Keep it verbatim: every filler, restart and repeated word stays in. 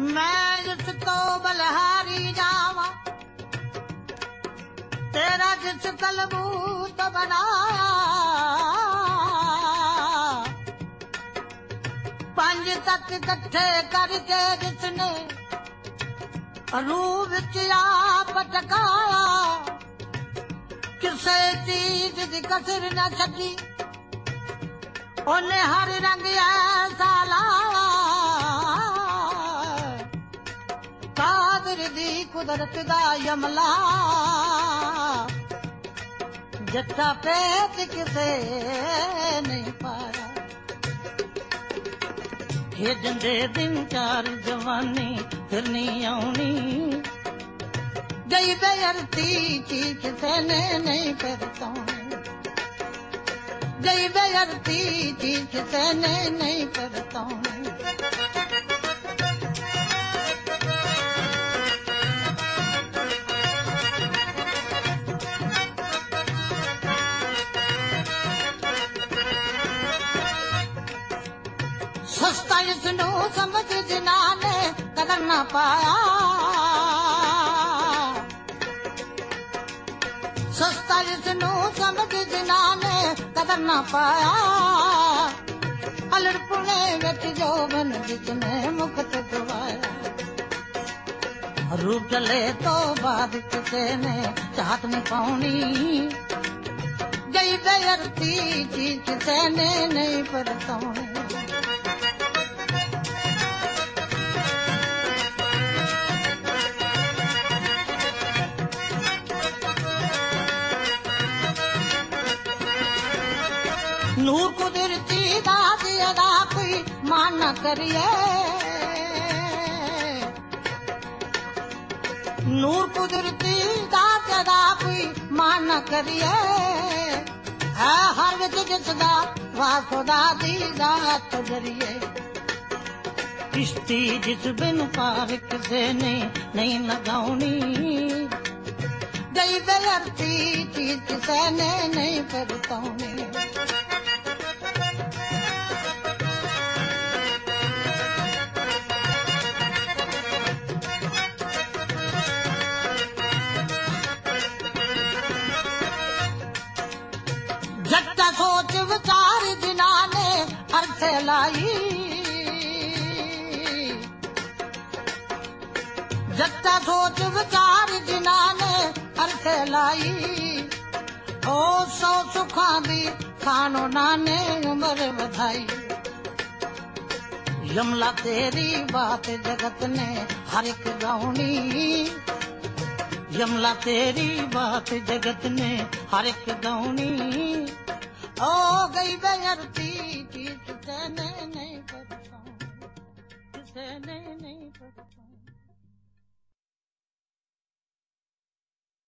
मैं जिसको बलहारी जावा तेरा जिस कलबूत बनाया पंज तक इकट्ठे करके जिसने रूह विच आप टकाया किसे चीज दी कसर न छड्डी ओने हर रंग ऐसा लाया कादर दी कुदरत दा यमला जट्टा पेट किसे नहीं पाया खेडंदे दिन चार जवानी फिर नहीं आउनी गई बेअर्ती चीज किसे ने नहीं परताउनी गई बेअर्ती चीज किसे ने नहीं परताउनी सस्ता इसनू समझ जिना ने कदर ना पाया सस्ता इसनू समझ जिना ने कदर ना पाया अलड़पुणे विच जोबन जिसने मुक्त गवाया रूप चले तो बाद किसे ने चाहत नहीं पाउनी गई बेअर्ती चीज किसे ने नहीं परताउनी नूर कुदरती दाद अदा कोई मान न करिए नूर कुदरती दाद अदा कोई मान न करिए है हर विच जिसदा वाह खुदा दी जात जरिए किश्ती जिस बिन पार किसे ने नहीं लगाउनी गई बेअर्ती चीज किसे ने नहीं परताउनी जट्टा सोच विचार जिना ने अर्थ लाई जट्टा सोच विचार जिना ने अर्थ लाई ओ सौ सुखा दी खानो नाने उम्र बधाई यमला तेरी बात जगत ने हर एक गाउनी यमला तेरी बात जगत ने हर एक गाउनी ओ गई बेअर्ती चीज किसे ने नहीं परताउनी किसे ने